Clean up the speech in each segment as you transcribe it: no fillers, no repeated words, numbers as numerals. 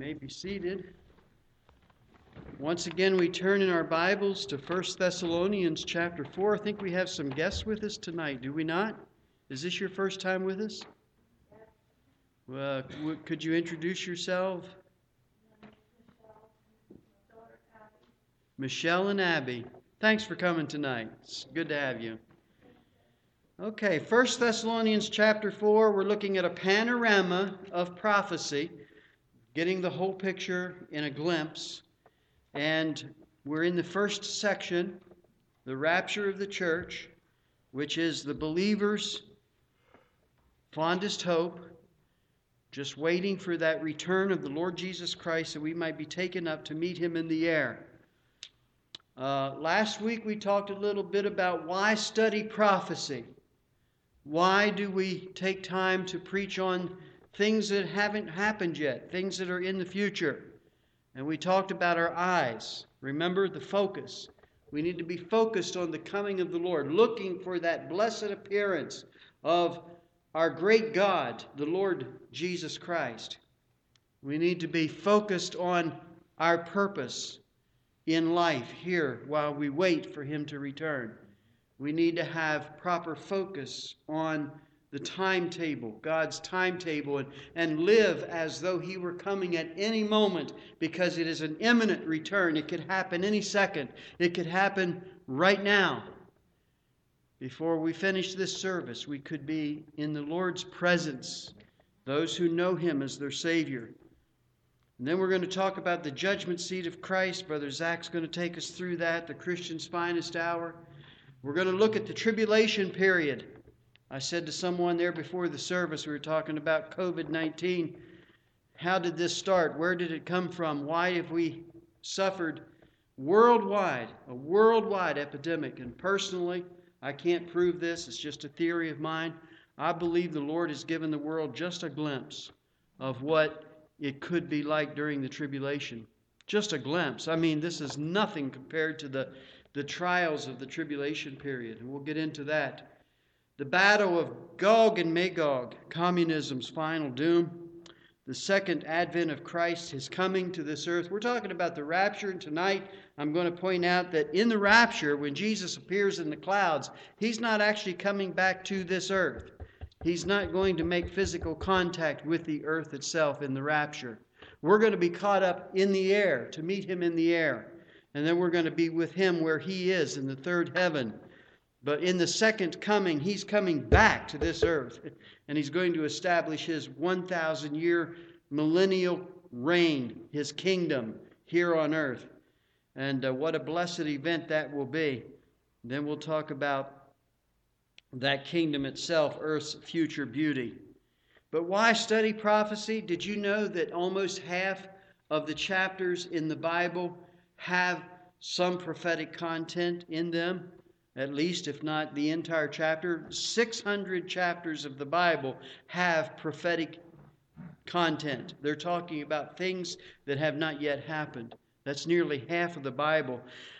May be seated. Once again, we turn in our Bibles to 1 Thessalonians chapter 4. I think we have some guests with us tonight, do we not? Is this your first time with us? Well, could you introduce yourself? Michelle and Abby. Thanks for coming tonight. It's good to have you. Okay, 1 Thessalonians chapter 4, we're looking at a panorama of prophecy, getting the whole picture in a glimpse. And we're in the first section, the rapture of the church, which is the believer's fondest hope, just waiting for that return of the Lord Jesus Christ that we might be taken up to meet Him in the air. Last week we talked a little bit about why study prophecy. Why do we take time to preach on things that haven't happened yet, things that are in the future? And we talked about our eyes. Remember the focus. We need to be focused on the coming of the Lord, looking for that blessed appearance of our great God, the Lord Jesus Christ. We need to be focused on our purpose in life here while we wait for Him to return. We need to have proper focus on the timetable, God's timetable, and live as though He were coming at any moment, because it is an imminent return. It could happen any second. It could happen right now. Before we finish this service, we could be in the Lord's presence, those who know Him as their Savior. And then we're going to talk about the judgment seat of Christ. Brother Zach's going to take us through that, the Christian's finest hour. We're going to look at the tribulation period. I said to someone there before the service, we were talking about COVID-19. How did this start? Where did it come from? Why have we suffered worldwide, a worldwide epidemic? And personally, I can't prove this. It's just a theory of mine. I believe the Lord has given the world just a glimpse of what it could be like during the tribulation. Just a glimpse. I mean, this is nothing compared to the trials of the tribulation period. And we'll get into that. The battle of Gog and Magog, communism's final doom. The second advent of Christ, His coming to this earth. We're talking about the rapture, and tonight I'm going to point out that in the rapture, when Jesus appears in the clouds, He's not actually coming back to this earth. He's not going to make physical contact with the earth itself in the rapture. We're going to be caught up in the air to meet Him in the air. And then we're going to be with Him where He is in the third heaven. But in the second coming, He's coming back to this earth. And He's going to establish His 1,000-year millennial reign, His kingdom here on earth. And what a blessed event that will be. Then we'll talk about that kingdom itself, earth's future beauty. But why study prophecy? Did you know that almost half of the chapters in the Bible have some prophetic content in them? At least, if not the entire chapter. 600 chapters of the Bible have prophetic content. They're talking about things that have not yet happened. That's nearly half of the Bible.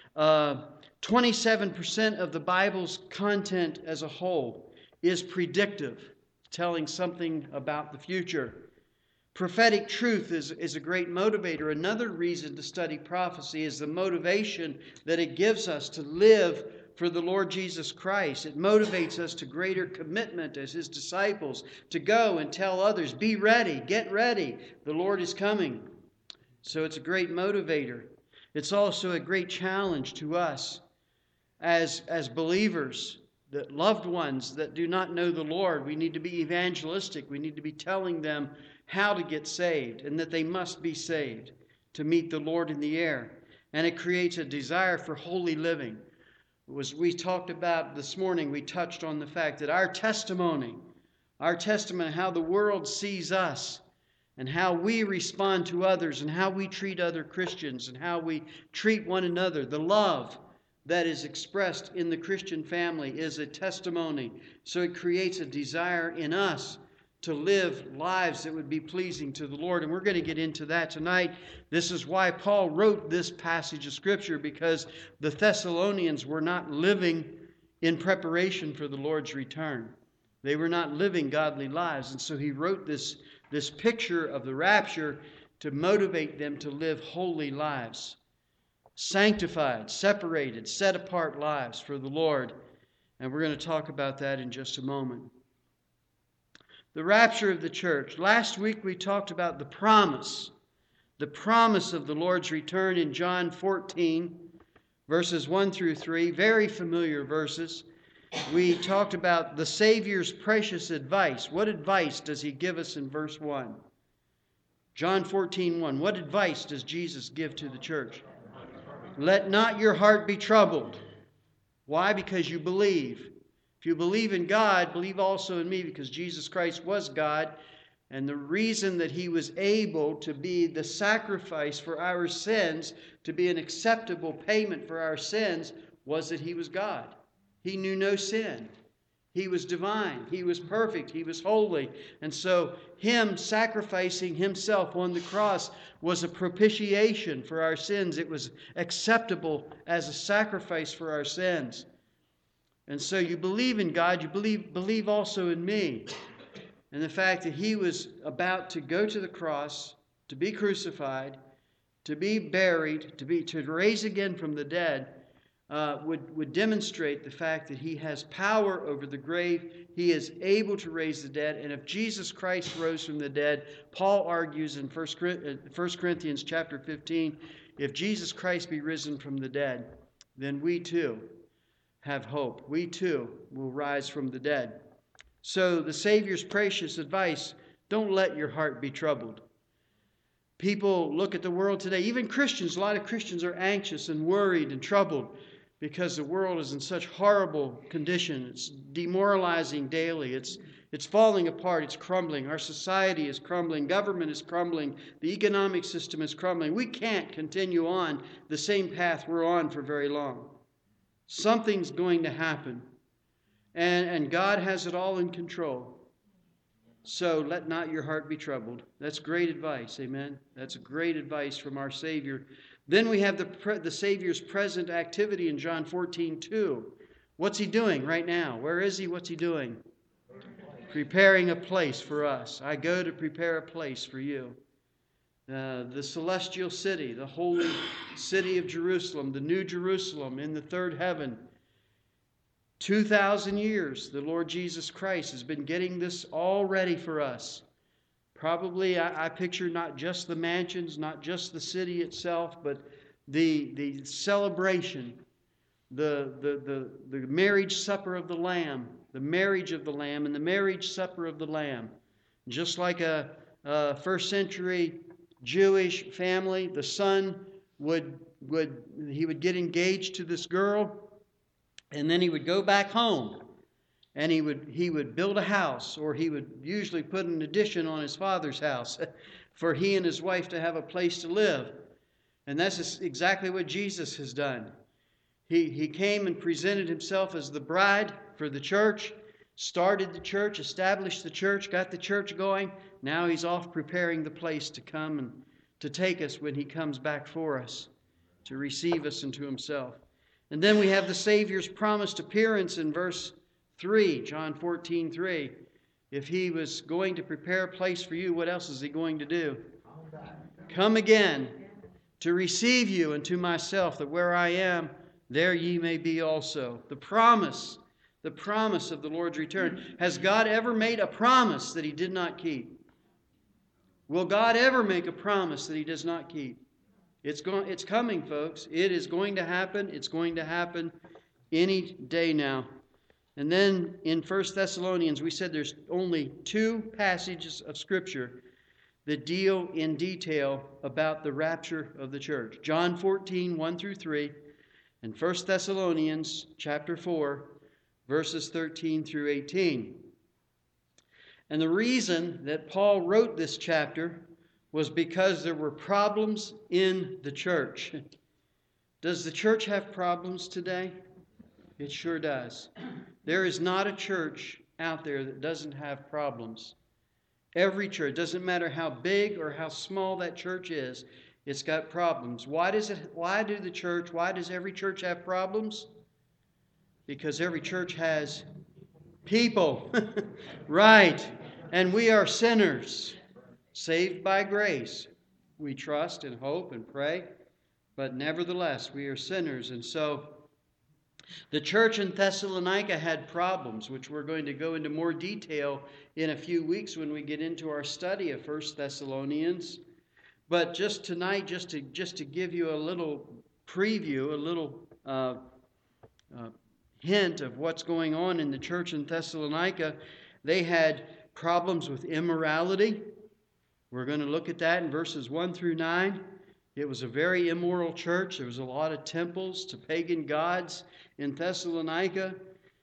27% of the Bible's content as a whole is predictive, telling something about the future. Prophetic truth is a great motivator. Another reason to study prophecy is the motivation that it gives us to live for the Lord Jesus Christ. It motivates us to greater commitment as His disciples, to go and tell others, be ready, get ready, the Lord is coming. So it's a great motivator. It's also a great challenge to us as believers, that loved ones that do not know the Lord. We need to be evangelistic. We need to be telling them how to get saved and that they must be saved to meet the Lord in the air. And it creates a desire for holy living. As we talked about this morning, we touched on the fact that our testimony, how the world sees us and how we respond to others and how we treat other Christians and how we treat one another, the love that is expressed in the Christian family is a testimony. So it creates a desire in us to live lives that would be pleasing to the Lord. And we're going to get into that tonight. This is why Paul wrote this passage of Scripture, because the Thessalonians were not living in preparation for the Lord's return. They were not living godly lives. And so he wrote this picture of the rapture to motivate them to live holy lives, sanctified, separated, set apart lives for the Lord. And we're going to talk about that in just a moment. The rapture of the church. Last week we talked about the promise of the Lord's return in John 14, verses 1 through 3, very familiar verses. We talked about the Savior's precious advice. What advice does he give us in verse 1? John 14:1. What advice does Jesus give to the church? Let not your heart be troubled. Why? Because you believe. If you believe in God, believe also in me, because Jesus Christ was God. And the reason that he was able to be the sacrifice for our sins, to be an acceptable payment for our sins, was that he was God. He knew no sin. He was divine. He was perfect. He was holy. And so him sacrificing himself on the cross was a propitiation for our sins. It was acceptable as a sacrifice for our sins. And so you believe in God, you believe also in me. And the fact that he was about to go to the cross, to be crucified, to be buried, to raise again from the dead, would demonstrate the fact that he has power over the grave. He is able to raise the dead. And if Jesus Christ rose from the dead, Paul argues in 1 Corinthians chapter 15, if Jesus Christ be risen from the dead, then we too have hope. We too will rise from the dead. So the Savior's precious advice, don't let your heart be troubled. People look at the world today, even Christians, a lot of Christians are anxious and worried and troubled because the world is in such horrible condition. It's demoralizing daily. It's falling apart. It's crumbling. Our society is crumbling. Government is crumbling. The economic system is crumbling. We can't continue on the same path we're on for very long. Something's going to happen. And God has it all in control. So let not your heart be troubled. That's great advice. Amen. That's great advice from our Savior. Then we have the Savior's present activity in John 14:2. What's he doing right now? Where is he? What's he doing? Preparing a place for us. I go to prepare a place for you. The celestial city, the holy city of Jerusalem, the new Jerusalem in the third heaven. 2,000 years, the Lord Jesus Christ has been getting this all ready for us. Probably, I picture not just the mansions, not just the city itself, but the celebration, the marriage supper of the Lamb, the marriage of the Lamb, and the marriage supper of the Lamb. Just like a first century Jewish family, the son would get engaged to this girl, and then he would go back home, and he would build a house, or he would usually put an addition on his father's house for he and his wife to have a place to live. And that's exactly what Jesus has done. He came and presented himself as the bride for the church, started the church, established the church, got the church going. Now he's off preparing the place to come and to take us when he comes back for us, to receive us into himself. And then we have the Savior's promised appearance in verse 3, John 14:3. If he was going to prepare a place for you, what else is he going to do? Come again to receive you unto myself, that where I am, there ye may be also. The promise of the Lord's return. Has God ever made a promise that he did not keep? Will God ever make a promise that he does not keep? It's coming, folks. It is going to happen. It's going to happen any day now. And then in 1 Thessalonians, we said there's only 2 passages of Scripture that deal in detail about the rapture of the church. John 14, 1 through 3, and 1 Thessalonians chapter 4, verses 13 through 18. And the reason that Paul wrote this chapter was because there were problems in the church. Does the church have problems today? It sure does. There is not a church out there that doesn't have problems. Every church, doesn't matter how big or how small that church is, it's got problems. Why does every church have problems? Because every church has people. Right. And we are sinners, saved by grace. we trust and hope and pray. But nevertheless, we are sinners. And so the church in Thessalonica had problems, which we're going to go into more detail in a few weeks when we get into our study of 1 Thessalonians. But just tonight, just to give you a little preview, a little hint of what's going on in the church in Thessalonica, they had problems with immorality. We're going to look at that in verses 1 through 9. It was a very immoral church. There was a lot of temples to pagan gods in Thessalonica.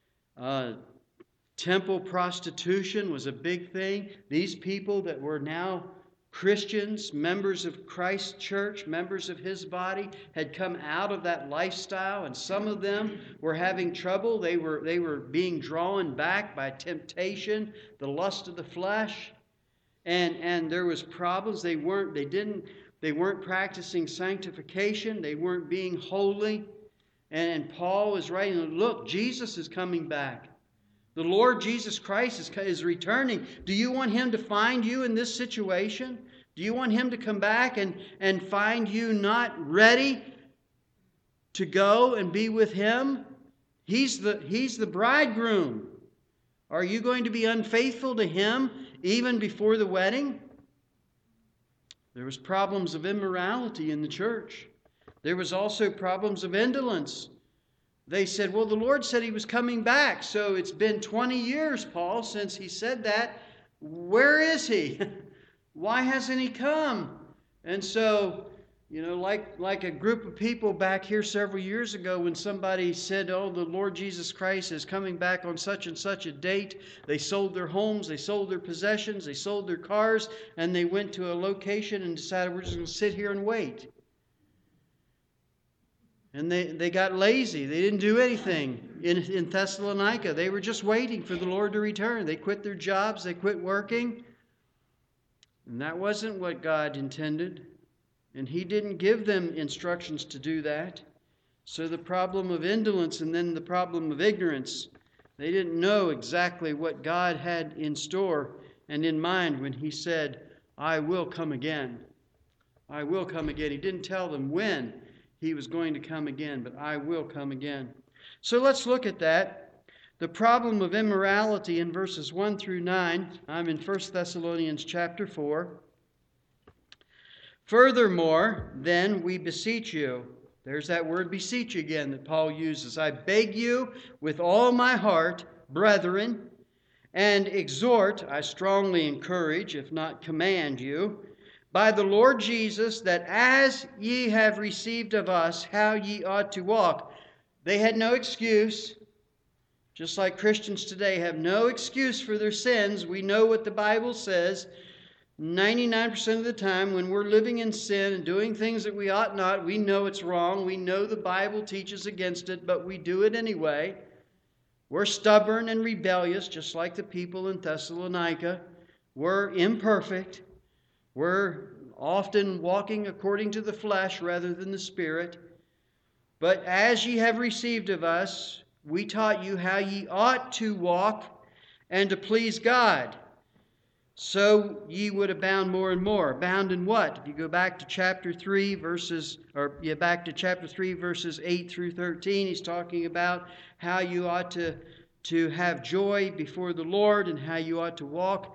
Temple prostitution was a big thing. These people that were now Christians, members of Christ's church, members of his body, had come out of that lifestyle, and some of them were having trouble. They were being drawn back by temptation, the lust of the flesh, and there was problems. They weren't practicing sanctification. They weren't being holy. And Paul is writing, look, Jesus is coming back. The Lord Jesus Christ is returning. Do you want him to find you in this situation? Do you want him to come back and find you not ready to go and be with him? He's the bridegroom. Are you going to be unfaithful to him even before the wedding? There was problems of immorality in the church. There was also problems of indolence. They said, well, the Lord said he was coming back. So it's been 20 years, Paul, since he said that. Where is he? Why hasn't he come? And so, like a group of people back here several years ago when somebody said, oh, the Lord Jesus Christ is coming back on such and such a date. They sold their homes, they sold their possessions, they sold their cars, and they went to a location and decided we're just going to sit here and wait. And they got lazy. They didn't do anything in Thessalonica. They were just waiting for the Lord to return. They quit their jobs. They quit working. And that wasn't what God intended. And he didn't give them instructions to do that. So the problem of indolence and then the problem of ignorance. They didn't know exactly what God had in store and in mind when he said, I will come again. I will come again. He didn't tell them when he was going to come again, but I will come again. So let's look at that. The problem of immorality in verses 1 through 9. I'm in 1 Thessalonians chapter 4. Furthermore, then we beseech you. There's that word beseech again that Paul uses. I beg you with all my heart, brethren, and exhort, I strongly encourage, if not command you, by the Lord Jesus, that as ye have received of us, how ye ought to walk. They had no excuse. Just like Christians today have no excuse for their sins. We know what the Bible says. 99% of the time when we're living in sin and doing things that we ought not, we know it's wrong. We know the Bible teaches against it, but we do it anyway. We're stubborn and rebellious, just like the people in Thessalonica. We're imperfect. We're often walking according to the flesh rather than the Spirit. But as ye have received of us, we taught you how ye ought to walk and to please God. So ye would abound more and more. Abound in what? If you go back to chapter 3 verses 8 through 13, he's talking about how you ought to have joy before the Lord and how you ought to walk.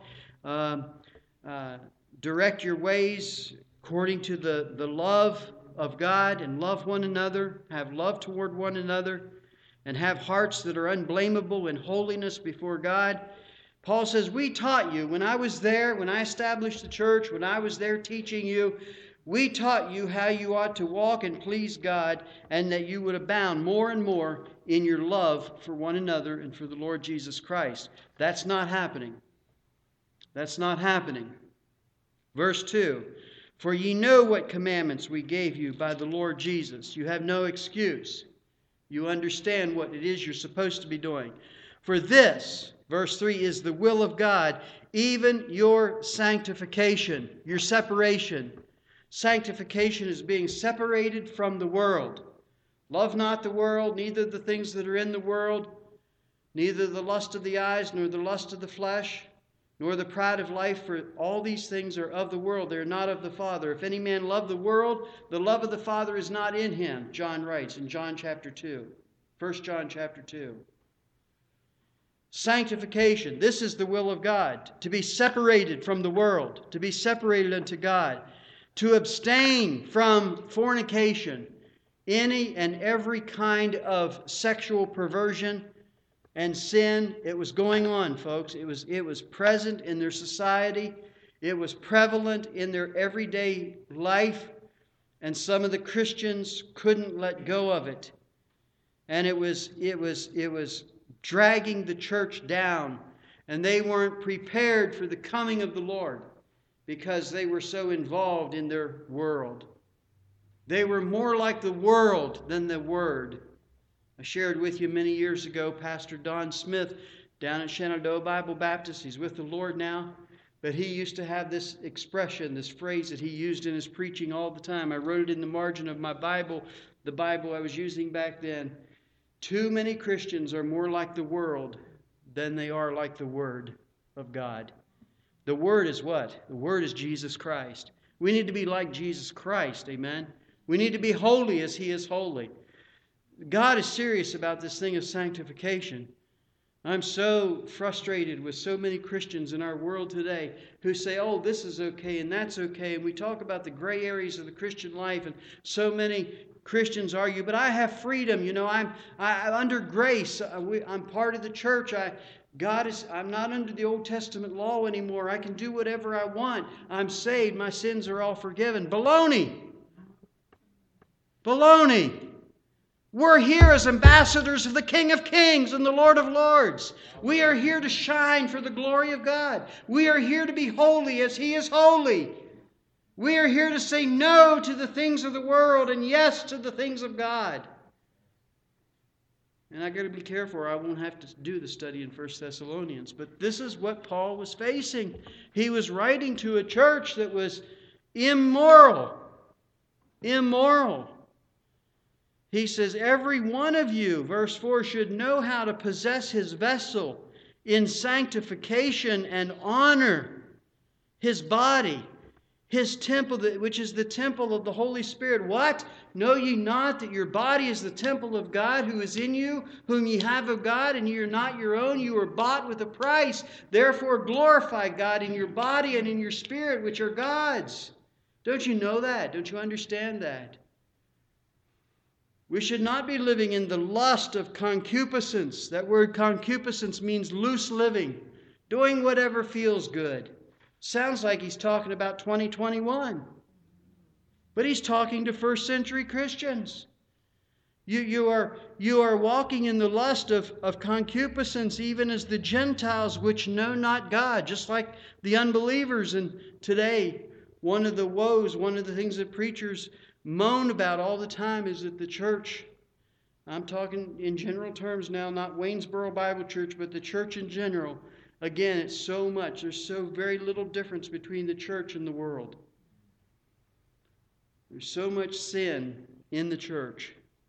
Direct your ways according to the love of God and love one another. Have love toward one another and have hearts that are unblameable in holiness before God. Paul says, we taught you when I was there, when I established the church, when I was there teaching you, we taught you how you ought to walk and please God, and that you would abound more and more in your love for one another and for the Lord Jesus Christ. That's not happening. That's not happening. Verse 2, for ye know what commandments we gave you by the Lord Jesus. You have no excuse. You understand what it is you're supposed to be doing. For this, verse 3, is the will of God, even your sanctification, your separation. Sanctification is being separated from the world. Love not the world, neither the things that are in the world, neither the lust of the eyes, nor the lust of the flesh, nor the pride of life, for all these things are of the world. They are not of the Father. If any man love the world, the love of the Father is not in him, John writes in John chapter 2. 1 John chapter 2. Sanctification. This is the will of God, to be separated from the world, to be separated unto God, to abstain from fornication, any and every kind of sexual perversion and sin. It was going on, folks. It was present in their society. It was prevalent in their everyday life. And some of the Christians couldn't let go of it. And it was dragging the church down. And they weren't prepared for the coming of the Lord because they were so involved in their world. They were more like the world than the Word. I shared with you many years ago, Pastor Don Smith down at Shenandoah Bible Baptist. He's with the Lord now. But he used to have this expression, this phrase that he used in his preaching all the time. I wrote it in the margin of my Bible, the Bible I was using back then. Too many Christians are more like the world than they are like the Word of God. The Word is what? The Word is Jesus Christ. We need to be like Jesus Christ, amen? We need to be holy as He is holy. God is serious about this thing of sanctification. I'm so frustrated with so many Christians in our world today who say, oh, this is okay and that's okay. And we talk about the gray areas of the Christian life, and so many Christians argue, but I have freedom. You know, I'm under grace. I'm part of the church. I'm not under the Old Testament law anymore. I can do whatever I want. I'm saved. My sins are all forgiven. Baloney. Baloney. We're here as ambassadors of the King of Kings and the Lord of Lords. We are here to shine for the glory of God. We are here to be holy as He is holy. We are here to say no to the things of the world and yes to the things of God. And I got to be careful or I won't have to do the study in 1 Thessalonians. But this is what Paul was facing. He was writing to a church that was immoral. Immoral. He says, every one of you, verse 4, should know how to possess his vessel in sanctification and honor, his body, his temple, which is the temple of the Holy Spirit. What? Know ye not that your body is the temple of God who is in you, whom ye have of God, and ye are not your own? You were bought with a price. Therefore glorify God in your body and in your spirit, which are God's. Don't you know that? Don't you understand that? We should not be living in the lust of concupiscence. That word concupiscence means loose living, doing whatever feels good. Sounds like he's talking about 2021. But he's talking to first century Christians. You are walking in the lust of concupiscence, even as the Gentiles which know not God, just like the unbelievers. And today, one of the woes, one of the things that preachers moan about all the time is that the church, I'm talking in general terms now, not Waynesboro Bible Church, but the church in general. Again, it's so much. There's so very little difference between the church and the world. There's so much sin in the church.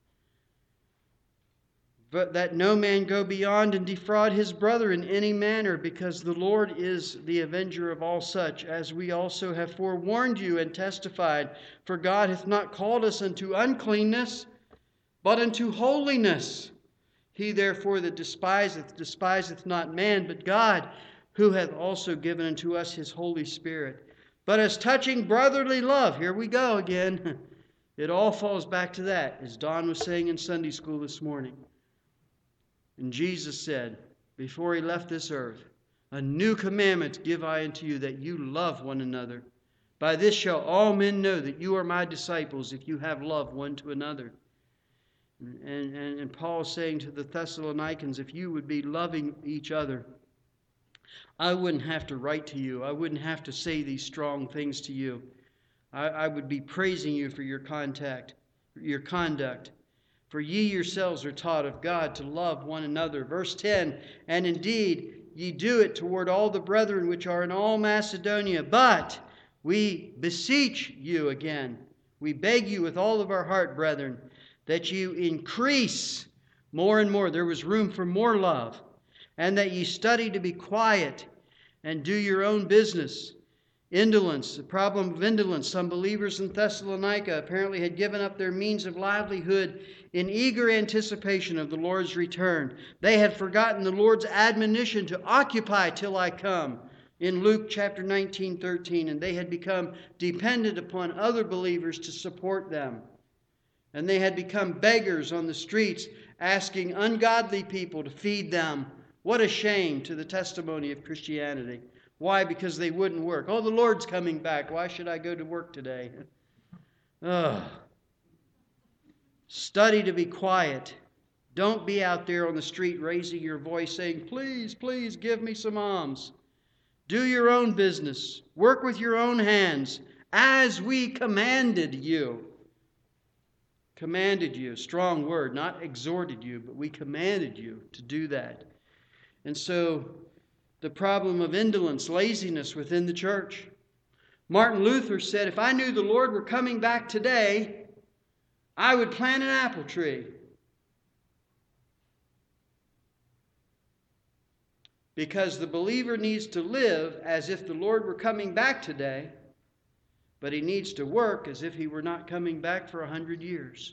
But that no man go beyond and defraud his brother in any manner, because the Lord is the avenger of all such, as we also have forewarned you and testified. For God hath not called us unto uncleanness, but unto holiness. He therefore that despiseth not man, but God, who hath also given unto us His Holy Spirit. But as touching brotherly love, here we go again. It all falls back to that, as Don was saying in Sunday school this morning. And Jesus said, before He left this earth, a new commandment give I unto you, that you love one another. By this shall all men know that you are my disciples, if you have love one to another. And Paul is saying to the Thessalonians, if you would be loving each other, I wouldn't have to write to you. I wouldn't have to say these strong things to you. I would be praising you for your conduct. For ye yourselves are taught of God to love one another. Verse 10, and indeed ye do it toward all the brethren which are in all Macedonia. But we beseech you again, we beg you with all of our heart, brethren, that you increase more and more. There was room for more love. And that ye study to be quiet, and do your own business. Indolence, the problem of indolence. Some believers in Thessalonica apparently had given up their means of livelihood in eager anticipation of the Lord's return. They had forgotten the Lord's admonition to occupy till I come in Luke chapter 19:13, and they had become dependent upon other believers to support them. And they had become beggars on the streets, asking ungodly people to feed them. What a shame to the testimony of Christianity. Why? Because they wouldn't work. Oh, the Lord's coming back. Why should I go to work today? Study to be quiet. Don't be out there on the street raising your voice saying, please, please give me some alms. Do your own business. Work with your own hands as we commanded you. Commanded you, strong word, not exhorted you, but we commanded you to do that. And so the problem of indolence, laziness within the church. Martin Luther said, if I knew the Lord were coming back today, I would plant an apple tree. Because the believer needs to live as if the Lord were coming back today, but he needs to work as if he were not coming back for 100 years.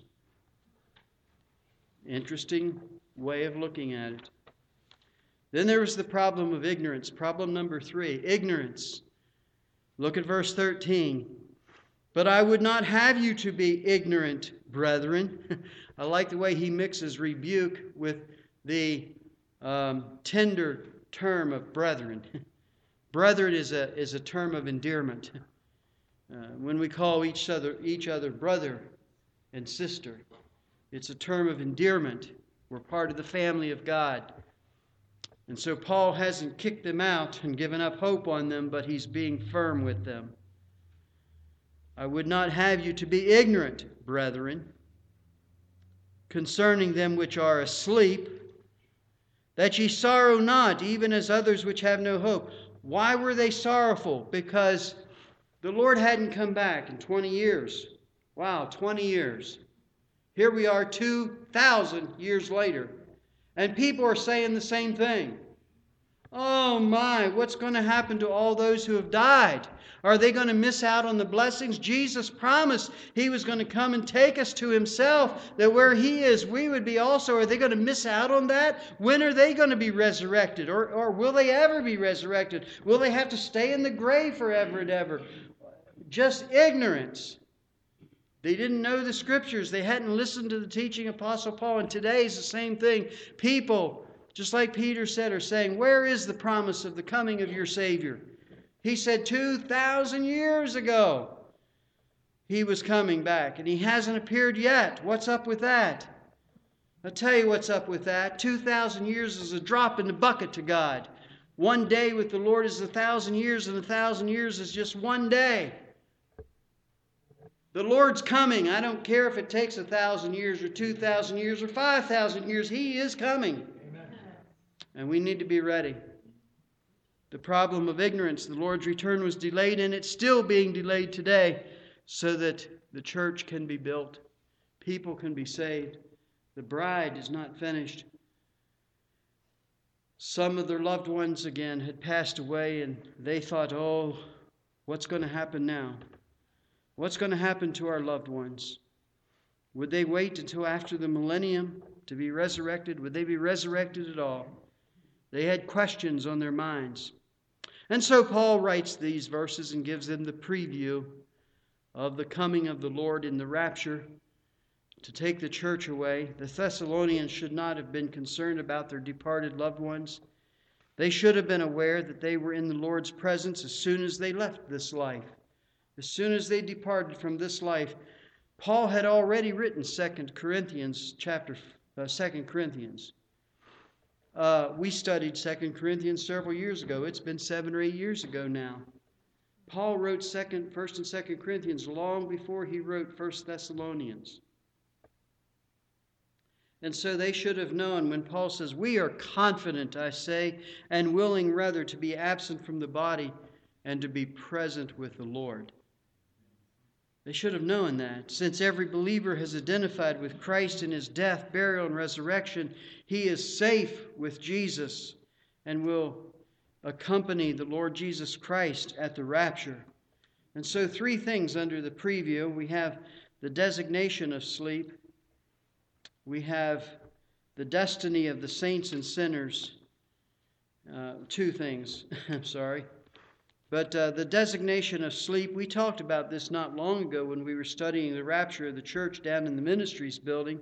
Interesting way of looking at it. Then there was the problem of ignorance. Problem number 3, ignorance. Look at verse 13. But I would not have you to be ignorant, brethren. I like the way he mixes rebuke with the tender term of brethren. Brethren is a term of endearment. When we call each other brother and sister, it's a term of endearment. We're part of the family of God. And so Paul hasn't kicked them out and given up hope on them, but he's being firm with them. I would not have you to be ignorant, brethren, concerning them which are asleep, that ye sorrow not, even as others which have no hope. Why were they sorrowful? Because the Lord hadn't come back in 20 years. Wow, 20 years. Here we are 2,000 years later. And people are saying the same thing. Oh my, what's going to happen to all those who have died? Are they going to miss out on the blessings? Jesus promised He was going to come and take us to Himself, that where He is, we would be also. Are they going to miss out on that? When are they going to be resurrected? Or will they ever be resurrected? Will they have to stay in the grave forever and ever? Just ignorance. They didn't know the Scriptures. They hadn't listened to the teaching of Apostle Paul. And today is the same thing. People, just like Peter said, are saying, where is the promise of the coming of your Savior? He said 2,000 years ago He was coming back, and He hasn't appeared yet. What's up with that? I'll tell you what's up with that. 2,000 years is a drop in the bucket to God. One day with the Lord is 1,000 years, and 1,000 years is just one day. The Lord's coming. I don't care if it takes 1,000 years or 2,000 years or 5,000 years. He is coming. Amen. And we need to be ready. The problem of ignorance, the Lord's return was delayed, and it's still being delayed today so that the church can be built. People can be saved. The bride is not finished. Some of their loved ones, again, had passed away, and they thought, oh, what's going to happen now? What's going to happen to our loved ones? Would they wait until after the millennium to be resurrected? Would they be resurrected at all? They had questions on their minds. And so Paul writes these verses and gives them the preview of the coming of the Lord in the rapture to take the church away. The Thessalonians should not have been concerned about their departed loved ones. They should have been aware that they were in the Lord's presence as soon as they left this life. As soon as they departed from this life. Paul had already written 2 Corinthians. We studied 2 Corinthians several years ago. It's been 7 or 8 years ago now. Paul wrote 1st and 2 Corinthians long before he wrote 1 Thessalonians. And so they should have known when Paul says, we are confident, I say, and willing rather to be absent from the body and to be present with the Lord. They should have known that. Since every believer has identified with Christ in His death, burial, and resurrection, he is safe with Jesus and will accompany the Lord Jesus Christ at the rapture. And so 3 things under the preview. We have the designation of sleep. We have the destiny of the saints and sinners. 2 things, I'm sorry. But the designation of sleep, we talked about this not long ago when we were studying the rapture of the church down in the ministries building.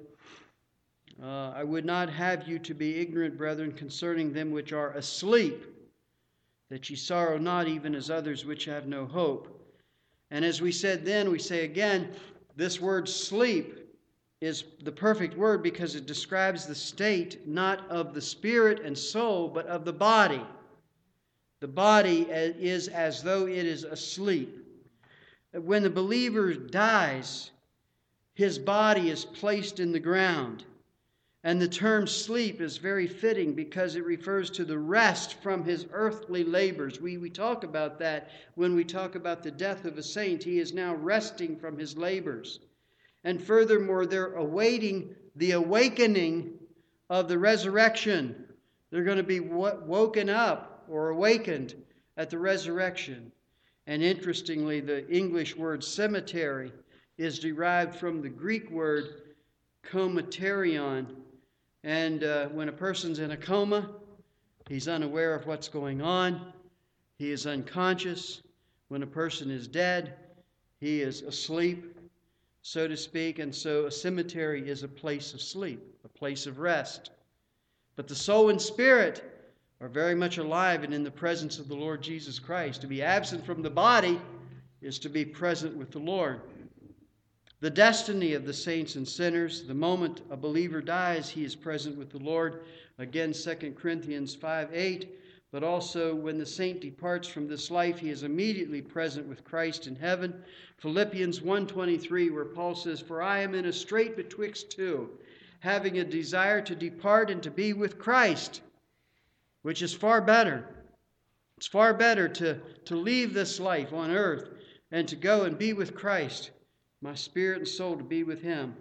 I would not have you to be ignorant, brethren, concerning them which are asleep, that ye sorrow not even as others which have no hope. And as we said then, we say again, this word sleep is the perfect word because it describes the state not of the spirit and soul, but of the body. The body is as though it is asleep. When the believer dies, his body is placed in the ground. And the term sleep is very fitting because it refers to the rest from his earthly labors. We talk about that when we talk about the death of a saint. He is now resting from his labors. And furthermore, they're awaiting the awakening of the resurrection. They're going to be woken up or awakened at the resurrection. And interestingly, the English word cemetery is derived from the Greek word komaterion. And when a person's in a coma, he's unaware of what's going on. He is unconscious. When a person is dead, he is asleep, so to speak. And so a cemetery is a place of sleep, a place of rest. But the soul and spirit are very much alive and in the presence of the Lord Jesus Christ. To be absent from the body is to be present with the Lord. The destiny of the saints and sinners, the moment a believer dies, he is present with the Lord. Again, 2 Corinthians 5:8. But also when the saint departs from this life, he is immediately present with Christ in heaven. Philippians 1:23, where Paul says, "For I am in a strait betwixt two, having a desire to depart and to be with Christ," which is far better. It's far better to leave this life on earth and to go and be with Christ. My spirit and soul to be with Him.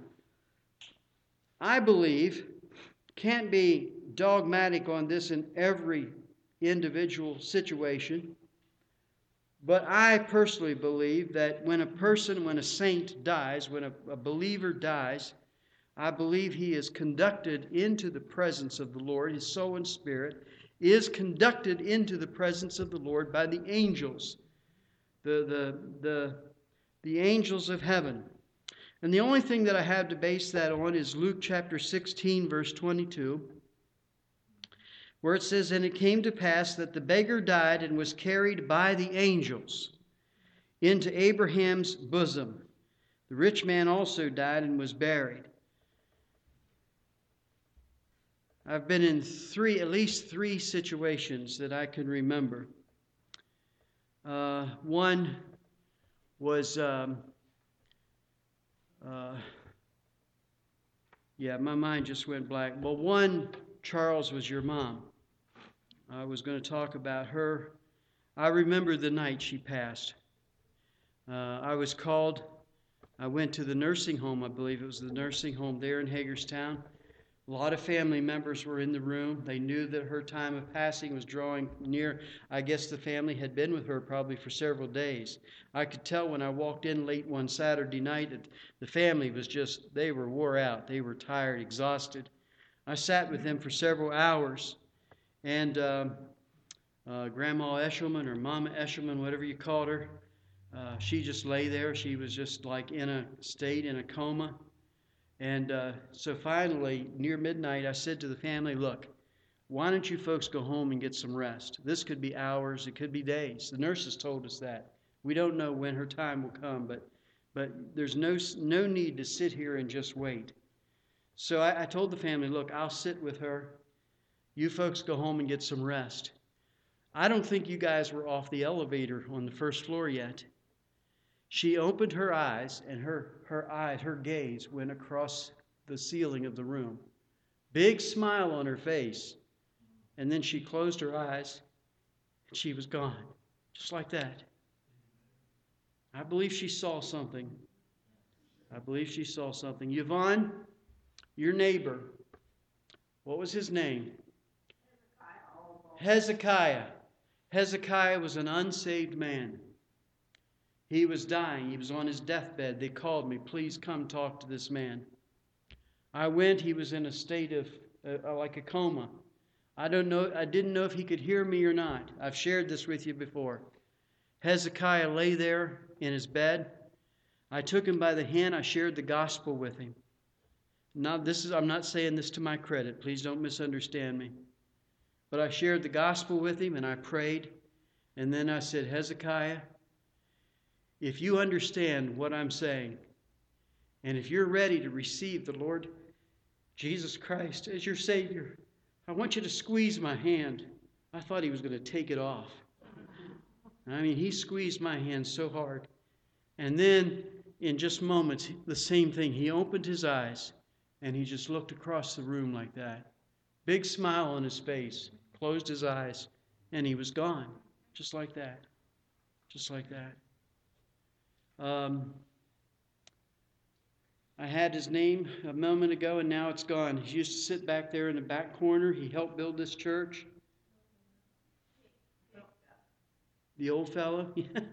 I believe, can't be dogmatic on this in every individual situation, but I personally believe that when a saint dies, when a believer dies, I believe he is conducted into the presence of the Lord. His soul and spirit is conducted into the presence of the Lord by the angels. The angels of heaven. And the only thing that I have to base that on is Luke chapter 16, verse 22, where it says, "And it came to pass that the beggar died and was carried by the angels into Abraham's bosom. The rich man also died and was buried." I've been in at least three situations that I can remember. One was, my mind just went blank. Well, one, Charles, was your mom. I was going to talk about her. I remember the night she passed. I was called. I went to the nursing home. I believe it was the nursing home there in Hagerstown. A lot of family members were in the room. They knew that her time of passing was drawing near. I guess the family had been with her probably for several days. I could tell when I walked in late one Saturday night that the family was they were wore out. They were tired, exhausted. I sat with them for several hours. And Grandma Eshelman or Mama Eshelman, whatever you called her, she just lay there. She was just like in a coma. And so finally, near midnight, I said to the family, "Look, why don't you folks go home and get some rest? This could be hours, it could be days." The nurses told us that. We don't know when her time will come, but there's no need to sit here and just wait. So I told the family, "Look, I'll sit with her. You folks go home and get some rest." I don't think you guys were off the elevator on the first floor yet. She opened her eyes, and her gaze went across the ceiling of the room. Big smile on her face. And then she closed her eyes, and she was gone. Just like that. I believe she saw something. Yvonne, your neighbor, what was his name? Hezekiah. Hezekiah was an unsaved man. He was dying. He was on his deathbed. They called me, please come talk to this man. I went. He was in a state of like a coma. I didn't know if he could hear me or not. I've shared this with you before. Hezekiah lay there in his bed. I took him by the hand. I shared the gospel with him. Now, I'm not saying this to my credit. Please don't misunderstand me. But I shared the gospel with him and I prayed. And then I said, Hezekiah, if you understand what I'm saying, and if you're ready to receive the Lord Jesus Christ as your Savior, I want you to squeeze my hand. I thought he was going to take it off. I mean, he squeezed my hand so hard. And then, in just moments, the same thing. He opened his eyes, and he just looked across the room like that. Big smile on his face, closed his eyes, and he was gone. Just like that. Just like that. I had his name a moment ago, and now it's gone. He used to sit back there in the back corner. He helped build this church. The old fellow?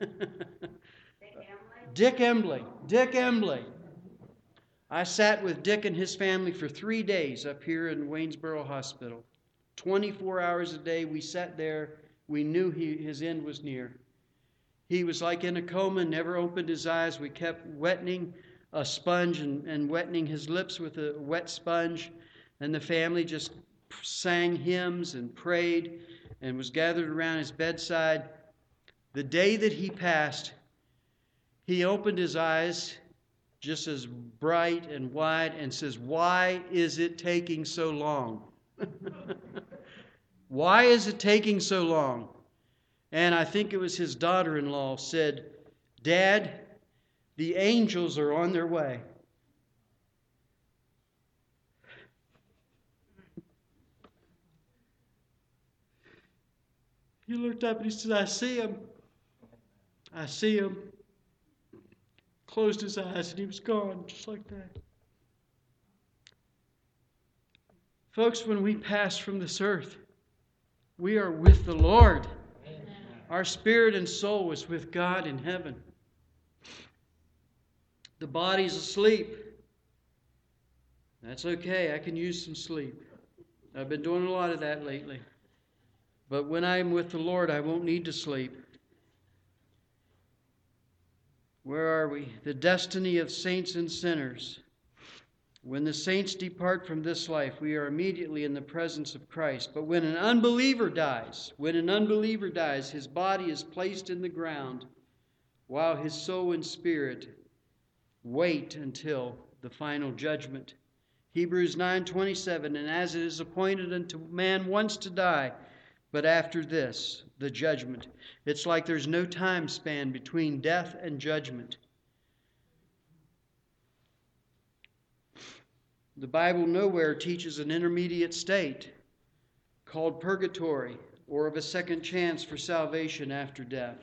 Dick Embley. Dick Embley. I sat with Dick and his family for 3 days up here in Waynesboro Hospital. 24 hours a day we sat there. We knew his end was near. He was like in a coma, never opened his eyes. We kept wetting a sponge and wetting his lips with a wet sponge. And the family just sang hymns and prayed and was gathered around his bedside. The day that he passed, he opened his eyes just as bright and wide and says, why is it taking so long? Why is it taking so long? And I think it was his daughter-in-law said, Dad, the angels are on their way. He looked up and he said, I see him. I see him. Closed his eyes and he was gone, just like that. Folks, when we pass from this earth, we are with the Lord. Amen. Our spirit and soul is with God in heaven. The body's asleep. That's okay. I can use some sleep. I've been doing a lot of that lately. But when I'm with the Lord, I won't need to sleep. Where are we? The destiny of saints and sinners. When the saints depart from this life, we are immediately in the presence of Christ. But when an unbeliever dies, his body is placed in the ground while his soul and spirit wait until the final judgment. Hebrews 9:27, and as it is appointed unto man once to die, but after this, the judgment. It's like there's no time span between death and judgment. The Bible nowhere teaches an intermediate state called purgatory or of a second chance for salvation after death.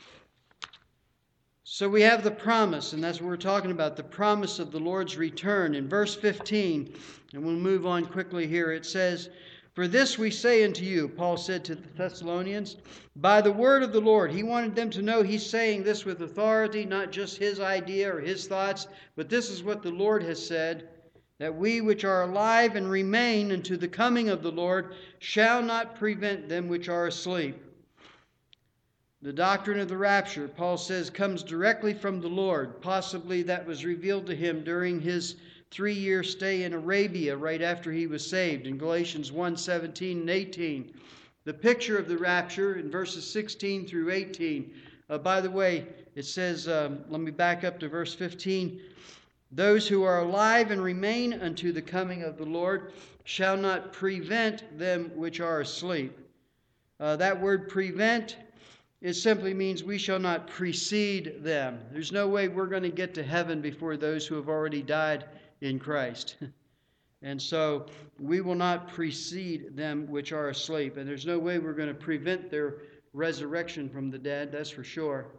So we have the promise, and that's what we're talking about, the promise of the Lord's return. In verse 15, and we'll move on quickly here, it says, for this we say unto you, Paul said to the Thessalonians, by the word of the Lord. He wanted them to know he's saying this with authority, not just his idea or his thoughts, but this is what the Lord has said, that we which are alive and remain unto the coming of the Lord shall not prevent them which are asleep. The doctrine of the rapture, Paul says, comes directly from the Lord. Possibly that was revealed to him during his 3-year stay in Arabia right after he was saved in Galatians 1:17 and 18. The picture of the rapture in verses 16 through 18. By the way, it says, let me back up to verse 15. Those who are alive and remain unto the coming of the Lord shall not prevent them which are asleep. That word prevent, it simply means we shall not precede them. There's no way we're going to get to heaven before those who have already died in Christ. And so we will not precede them which are asleep. And there's no way we're going to prevent their resurrection from the dead, that's for sure.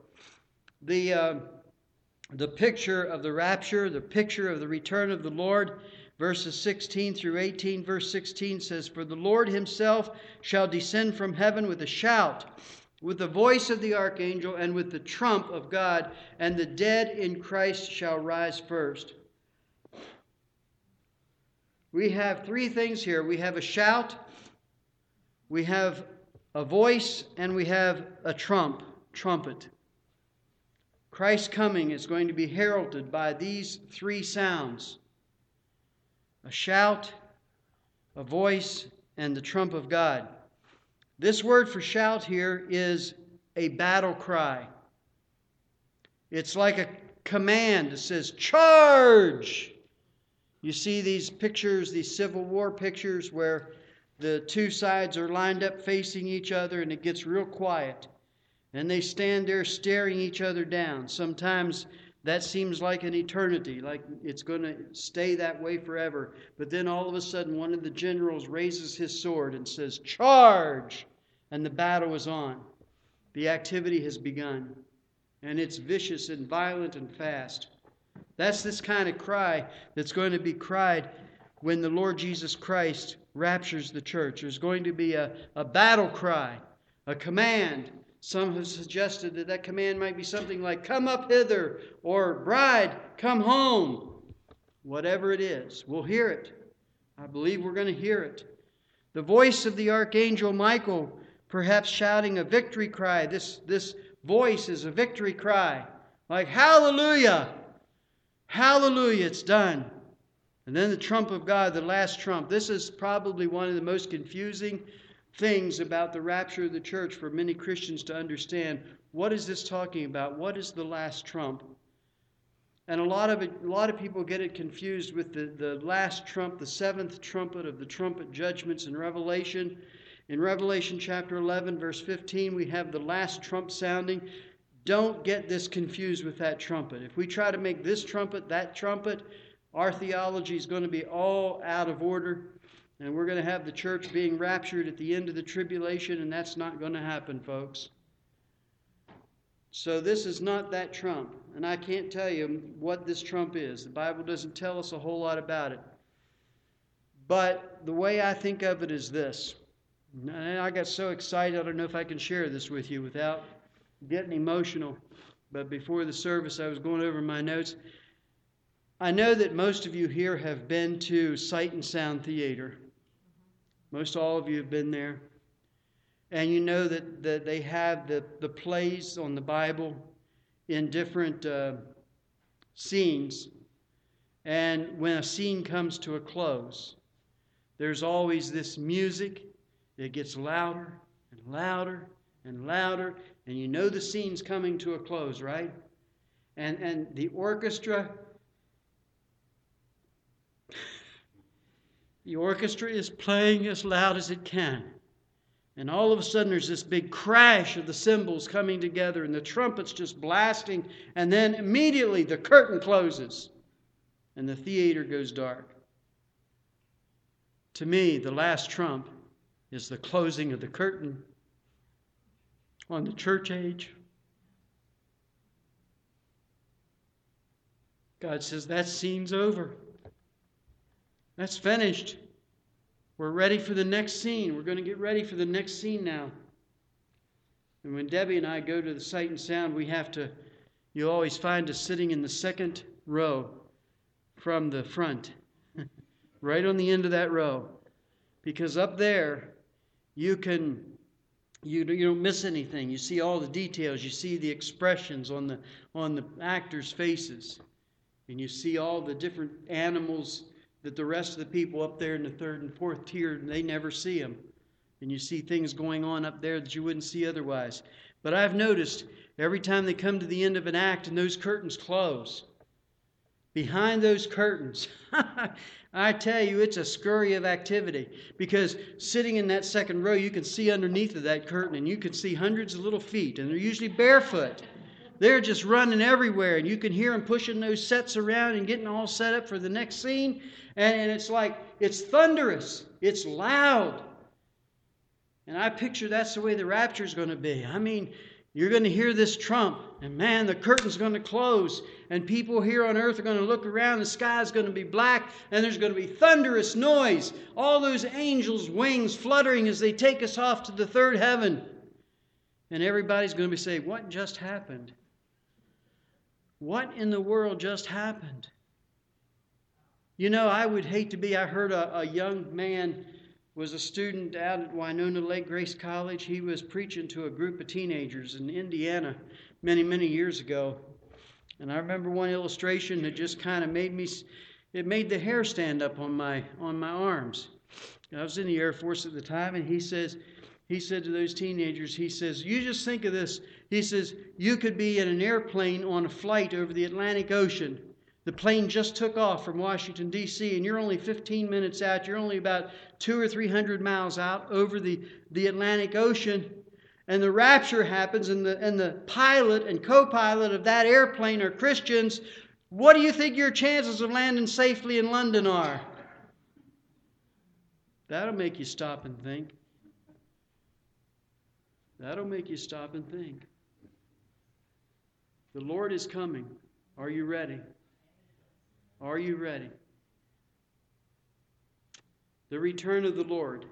The picture of the rapture, the picture of the return of the Lord, verses 16 through 18. Verse 16 says, for the Lord himself shall descend from heaven with a shout, with the voice of the archangel and with the trump of God, and the dead in Christ shall rise first. We have three things here. We have a shout, we have a voice, and we have a trumpet. Christ's coming is going to be heralded by these three sounds: a shout, a voice, and the trump of God. This word for shout here is a battle cry. It's like a command that says, "Charge!" You see these pictures, these Civil War pictures, where the two sides are lined up facing each other and it gets real quiet. And they stand there staring each other down. Sometimes that seems like an eternity, like it's going to stay that way forever. But then all of a sudden, one of the generals raises his sword and says, "Charge!" And the battle is on. The activity has begun. And it's vicious and violent and fast. That's this kind of cry that's going to be cried when the Lord Jesus Christ raptures the church. There's going to be a battle cry, a command. Some have suggested that that command might be something like, "Come up hither," or "Bride, come home." Whatever it is, we'll hear it. I believe we're going to hear it. The voice of the archangel Michael, perhaps shouting a victory cry. This voice is a victory cry. Like, "Hallelujah! Hallelujah, it's done." And then the trump of God, the last trump. This is probably one of the most confusing things about the rapture of the church for many Christians to understand. What is this talking about? What is the last trump? And a lot of people get it confused with the last trump, the seventh trumpet of the trumpet judgments in Revelation. In Revelation chapter 11, verse 15, we have the last trump sounding. Don't get this confused with that trumpet. If we try to make this trumpet that trumpet, our theology is going to be all out of order. And we're going to have the church being raptured at the end of the tribulation, and that's not going to happen, folks. So this is not that trump. And I can't tell you what this trump is. The Bible doesn't tell us a whole lot about it. But the way I think of it is this. And I got so excited, I don't know if I can share this with you without getting emotional. But before the service, I was going over my notes. I know that most of you here have been to Sight and Sound Theater. Most all of you have been there. And you know that they have the plays on the Bible in different scenes. And when a scene comes to a close, there's always this music. It gets louder and louder and louder. And you know the scene's coming to a close, right? And the orchestra... The orchestra is playing as loud as it can. And all of a sudden there's this big crash of the cymbals coming together and the trumpets just blasting. And then immediately the curtain closes and the theater goes dark. To me, the last trump is the closing of the curtain on the church age. God says, that scene's over. That's finished. We're ready for the next scene. We're going to get ready for the next scene now. And when Debbie and I go to the Sight and Sound, you always find us sitting in the second row from the front. Right on the end of that row. Because up there, you don't miss anything. You see all the details. You see the expressions on the actors' faces. And you see all the different animals that the rest of the people up there in the third and fourth tier, they never see them. And you see things going on up there that you wouldn't see otherwise. But I've noticed every time they come to the end of an act and those curtains close, behind those curtains, I tell you, it's a scurry of activity. Because sitting in that second row, you can see underneath of that curtain, and you can see hundreds of little feet, and they're usually barefoot. They're just running everywhere, and you can hear them pushing those sets around and getting all set up for the next scene. And it's like, it's thunderous. It's loud. And I picture that's the way the rapture is going to be. I mean, you're going to hear this trump, and man, the curtain's going to close, and people here on earth are going to look around, the sky's going to be black, and there's going to be thunderous noise. All those angels' wings fluttering as they take us off to the third heaven. And everybody's going to be saying, what just happened? What in the world just happened? You know, I would hate to be, I heard a young man was a student out at Winona Lake Grace College. He was preaching to a group of teenagers in Indiana many, many years ago. And I remember one illustration that just kind of made the hair stand up on my arms. I was in the Air Force at the time, and he said to those teenagers, he says, you just think of this. He says, you could be in an airplane on a flight over the Atlantic Ocean. The plane just took off from Washington, D.C., and you're only 15 minutes out. You're only about 200 or 300 miles out over the Atlantic Ocean. And the rapture happens, and the pilot and co-pilot of that airplane are Christians. What do you think your chances of landing safely in London are? That'll make you stop and think. That'll make you stop and think. The Lord is coming. Are you ready? Are you ready? The return of the Lord,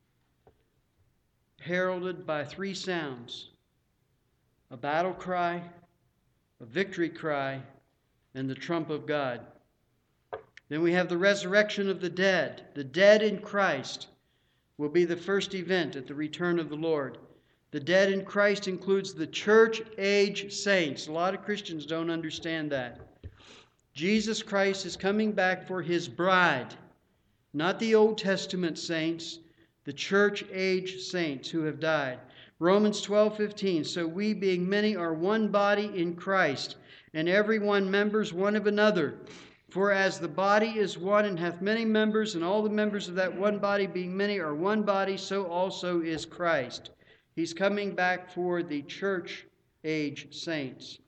heralded by three sounds: a battle cry, a victory cry, and the trump of God. Then we have the resurrection of the dead. The dead in Christ will be the first event at the return of the Lord. The dead in Christ includes the church-age saints. A lot of Christians don't understand that. Jesus Christ is coming back for his bride, not the Old Testament saints, the church-age saints who have died. Romans 12:15, so we being many are one body in Christ, and every one members one of another. For as the body is one and hath many members, and all the members of that one body being many are one body, so also is Christ. He's coming back for the church-age saints.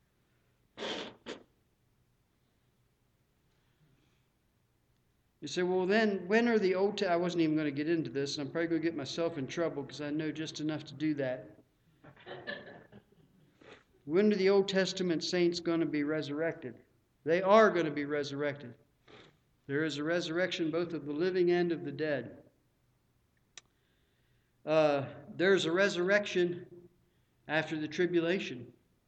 You say, well, then, when are the Old I wasn't even going to get into this, and I'm probably going to get myself in trouble because I know just enough to do that. When are the Old Testament saints going to be resurrected? They are going to be resurrected. There is a resurrection both of the living and of the dead. There's a resurrection after the tribulation.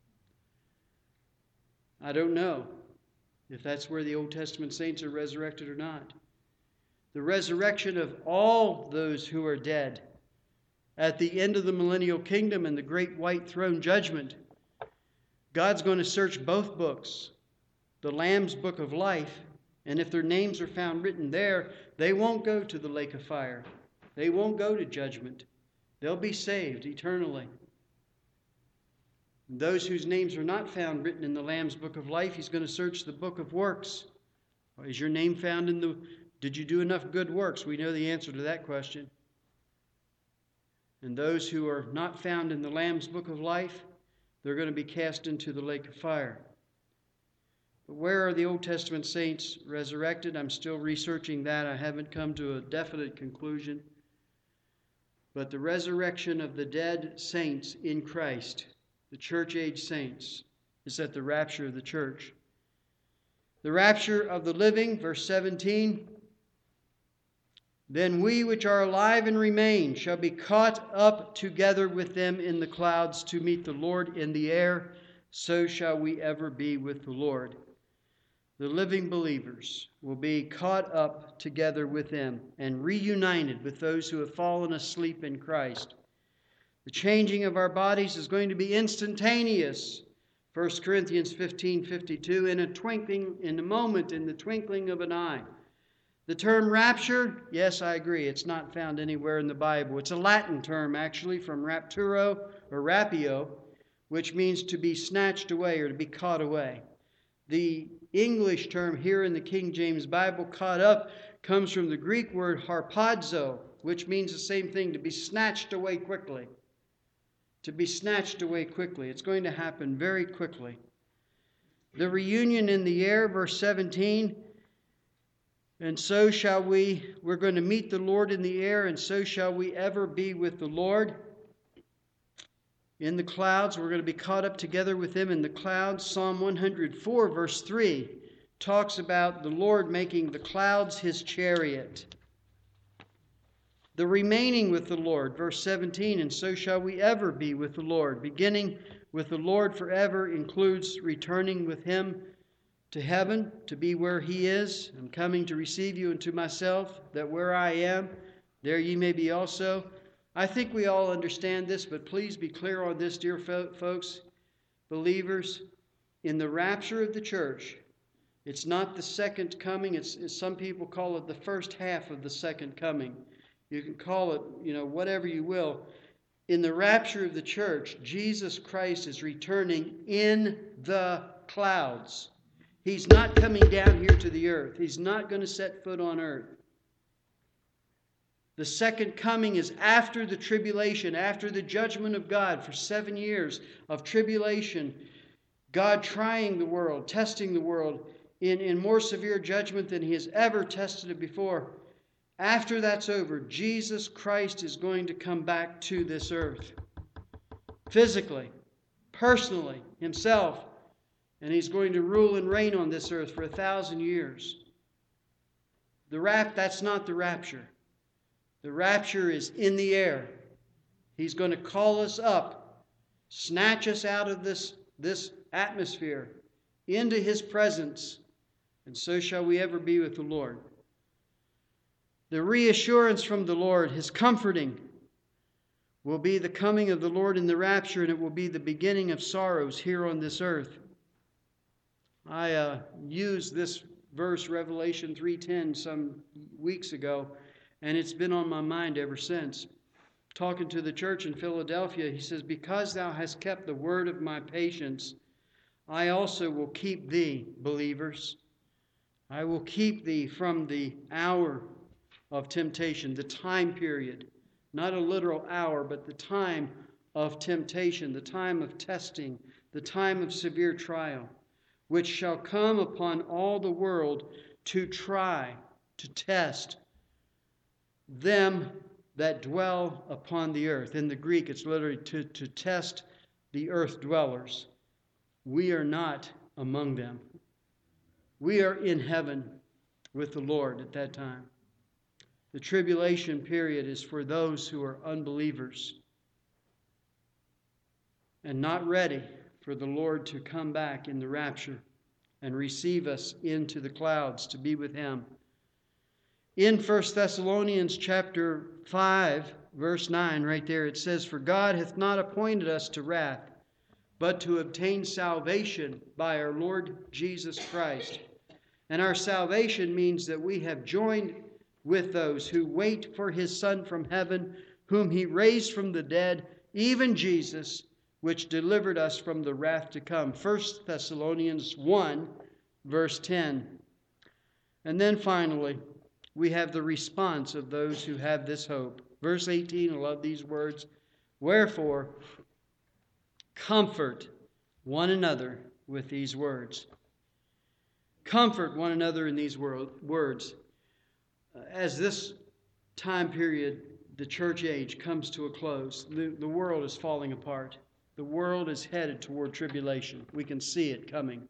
I don't know if that's where the Old Testament saints are resurrected or not. The resurrection of all those who are dead at the end of the millennial kingdom and the great white throne judgment. God's going to search both books, the Lamb's book of life, and if their names are found written there, they won't go to the lake of fire. They won't go to judgment. They'll be saved eternally. Those whose names are not found written in the Lamb's book of life, he's going to search the book of works. Is your name found did you do enough good works? We know the answer to that question. And those who are not found in the Lamb's book of life, they're going to be cast into the lake of fire. But where are the Old Testament saints resurrected? I'm still researching that. I haven't come to a definite conclusion. But the resurrection of the dead saints in Christ, the church-age saints, is at the rapture of the church. The rapture of the living, verse 17, then we which are alive and remain shall be caught up together with them in the clouds to meet the Lord in the air, so shall we ever be with the Lord. The living believers will be caught up together with them and reunited with those who have fallen asleep in Christ. The changing of our bodies is going to be instantaneous. 1 Corinthians 15:52, in a moment, in the twinkling of an eye. The term rapture, yes, I agree, it's not found anywhere in the Bible. It's a Latin term, actually, from rapturo or rapio, which means to be snatched away or to be caught away. The English term here in the King James Bible, caught up, comes from the Greek word harpazo, which means the same thing, to be snatched away quickly. To be snatched away quickly. It's going to happen very quickly. The reunion in the air, verse 17, and so shall we're going to meet the Lord in the air, and so shall we ever be with the Lord. In the clouds, we're going to be caught up together with him in the clouds. Psalm 104, verse 3, talks about the Lord making the clouds his chariot. The remaining with the Lord, verse 17, and so shall we ever be with the Lord. Beginning with the Lord forever includes returning with him to heaven, to be where he is. I'm coming to receive you unto myself, that where I am, there ye may be also. I think we all understand this, but please be clear on this, dear folks, believers. In the rapture of the church, it's not the second coming. It's some people call it the first half of the second coming. You can call it, whatever you will. In the rapture of the church, Jesus Christ is returning in the clouds. He's not coming down here to the earth. He's not going to set foot on earth. The second coming is after the tribulation, after the judgment of God for 7 years of tribulation. God trying the world, testing the world in more severe judgment than he has ever tested it before. After that's over, Jesus Christ is going to come back to this earth. Physically, personally, himself. And he's going to rule and reign on this earth for 1,000 years. That's not the rapture. The rapture is in the air. He's going to call us up, snatch us out of this atmosphere into his presence, and so shall we ever be with the Lord. The reassurance from the Lord, his comforting, will be the coming of the Lord in the rapture, and it will be the beginning of sorrows here on this earth. I used this verse, Revelation 3:10, some weeks ago, and it's been on my mind ever since. Talking to the church in Philadelphia, he says, "Because thou hast kept the word of my patience, I also will keep thee," believers. "I will keep thee from the hour of temptation," the time period. Not a literal hour, but the time of temptation, the time of testing, the time of severe trial, which shall come upon all the world to try, to test them that dwell upon the earth. In the Greek, it's literally to test the earth dwellers. We are not among them. We are in heaven with the Lord at that time. The tribulation period is for those who are unbelievers and not ready for the Lord to come back in the rapture and receive us into the clouds to be with him. In 1 Thessalonians chapter 5, verse 9, right there, it says, "For God hath not appointed us to wrath, but to obtain salvation by our Lord Jesus Christ." And our salvation means that we have joined with those who wait for his Son from heaven, whom he raised from the dead, even Jesus, which delivered us from the wrath to come. 1 Thessalonians 1, verse 10. And then finally, we have the response of those who have this hope. Verse 18, I love these words. "Wherefore, comfort one another with these words." Comfort one another in these words. As this time period, the church age, comes to a close, the world is falling apart. The world is headed toward tribulation. We can see it coming.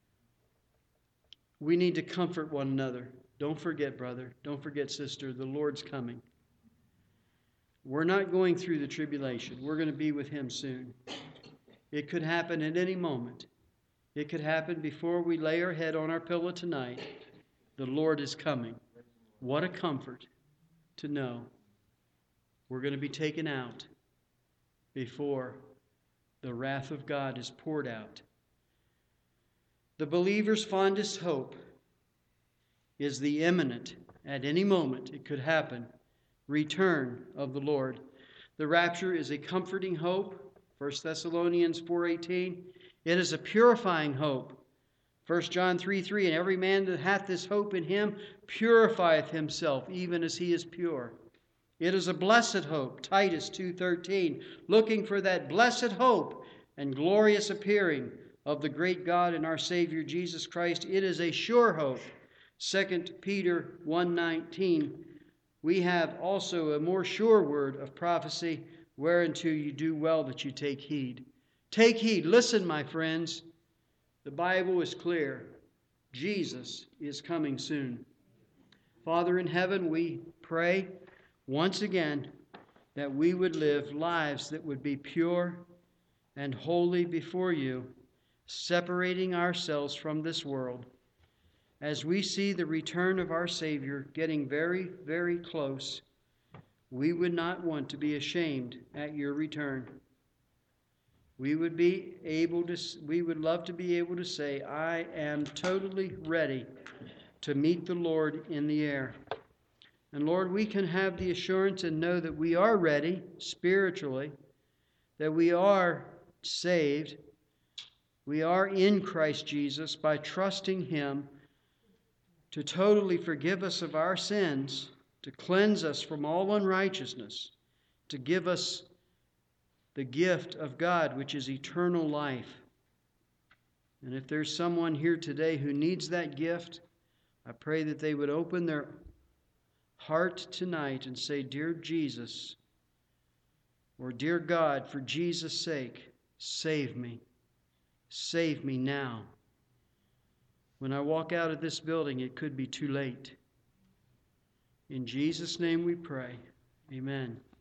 We need to comfort one another. Don't forget, brother. Don't forget, sister. The Lord's coming. We're not going through the tribulation. We're going to be with him soon. It could happen at any moment. It could happen before we lay our head on our pillow tonight. The Lord is coming. What a comfort to know we're going to be taken out before the wrath of God is poured out. The believer's fondest hope is the imminent, at any moment it could happen, return of the Lord. The rapture is a comforting hope, 1 Thessalonians 4:18. It is a purifying hope, 1 John 3:3. "And every man that hath this hope in him purifieth himself, even as he is pure." It is a blessed hope, Titus 2:13. Looking for that blessed hope and glorious appearing of the great God and our Savior Jesus Christ. It is a sure hope, 2 Peter 1:19. "We have also a more sure word of prophecy, whereunto you do well that you take heed." Take heed. Listen, my friends. The Bible is clear. Jesus is coming soon. Father in heaven, we pray. once again, that we would live lives that would be pure and holy before you, separating ourselves from this world. As we see the return of our Savior getting very, very close, we would not want to be ashamed at your return. We would love to be able to say, I am totally ready to meet the Lord in the air. And Lord, we can have the assurance and know that we are ready spiritually, that we are saved, we are in Christ Jesus by trusting Him to totally forgive us of our sins, to cleanse us from all unrighteousness, to give us the gift of God, which is eternal life. And if there's someone here today who needs that gift, I pray that they would open their heart tonight and say, Dear Jesus, or Dear God, for Jesus' sake, save me. Save me now. When I walk out of this building, it could be too late. In Jesus' name we pray. Amen.